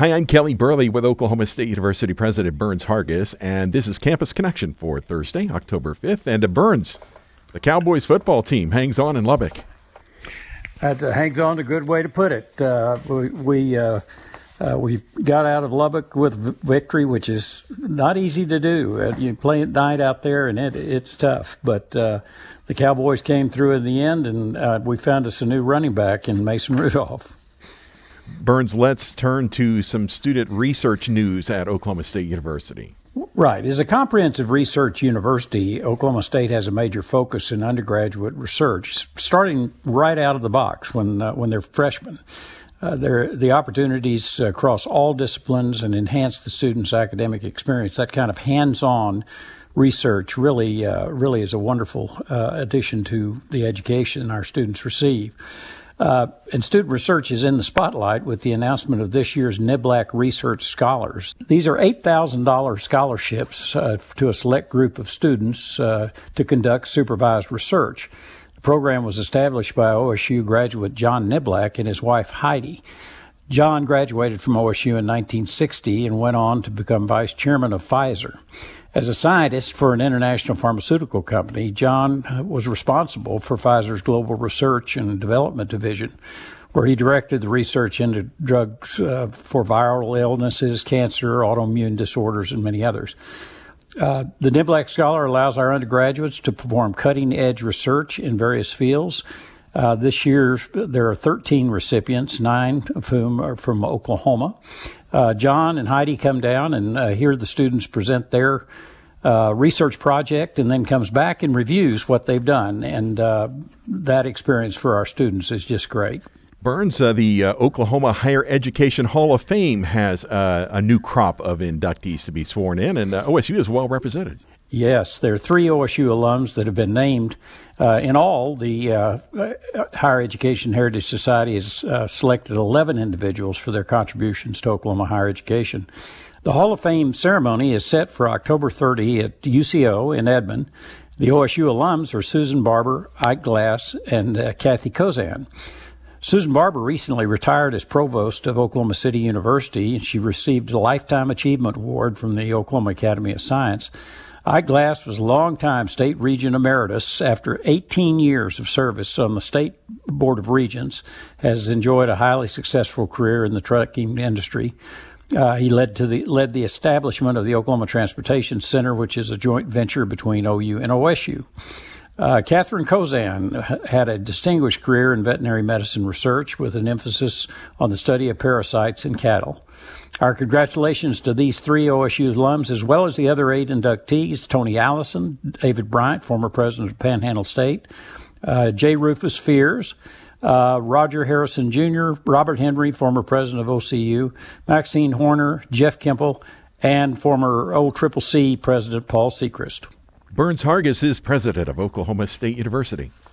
Hi, I'm Kelly Burley with Oklahoma State University President Burns Hargis, and this is Campus Connection for Thursday, October 5th. And Burns, the Cowboys football team hangs on in Lubbock. That hangs on a good way to put it. We got out of Lubbock with victory, which is not easy to do. You play at night out there, and it's tough. But the Cowboys came through in the end, and we found us a new running back in Mason Rudolph. Burns, let's turn to some student research news at Oklahoma State University. Right. As a comprehensive research university, Oklahoma State has a major focus in undergraduate research, starting right out of the box when they're freshmen. The opportunities across all disciplines and enhance the student's academic experience. That kind of hands-on research really is a wonderful addition to the education our students receive. And student research is in the spotlight with the announcement of this year's NIBLAC Research Scholars. These are $8,000 scholarships to a select group of students to conduct supervised research. The program was established by OSU graduate John NIBLAC and his wife Heidi. John graduated from OSU in 1960 and went on to become vice chairman of Pfizer. As a scientist for an international pharmaceutical company, John was responsible for Pfizer's Global Research and Development Division, where he directed the research into drugs for viral illnesses, cancer, autoimmune disorders, and many others. The NIBLAC Scholar allows our undergraduates to perform cutting-edge research in various fields. This year, there are 13 recipients, 9 of whom are from Oklahoma. John and Heidi come down and hear the students present their research project and then comes back and reviews what they've done. And that experience for our students is just great. Burns, the Oklahoma Higher Education Hall of Fame has a new crop of inductees to be sworn in, and OSU is well represented. Yes, there are 3 OSU alums that have been named. In all, the Higher Education Heritage Society has selected 11 individuals for their contributions to Oklahoma higher education. The Hall of Fame ceremony is set for October 30 at UCO in Edmond. The OSU alums are Susan Barber, Ike Glass, and Kathy Kozan. Susan Barber recently retired as provost of Oklahoma City University, and she received a Lifetime Achievement Award from the Oklahoma Academy of Science. Ike Glass was a longtime state regent emeritus. After 18 years of service on the State Board of Regents, has enjoyed a highly successful career in the trucking industry. He led the establishment of the Oklahoma Transportation Center, which is a joint venture between OU and OSU. Catherine Kozan had a distinguished career in veterinary medicine research with an emphasis on the study of parasites in cattle. Our congratulations to these 3 OSU alums, as well as the other 8 inductees: Tony Allison, David Bryant, former president of Panhandle State, J. Rufus Fears, Roger Harrison Jr., Robert Henry, former president of OCU, Maxine Horner, Jeff Kemple, and former OCCC president Paul Sechrist. Burns Hargis is president of Oklahoma State University.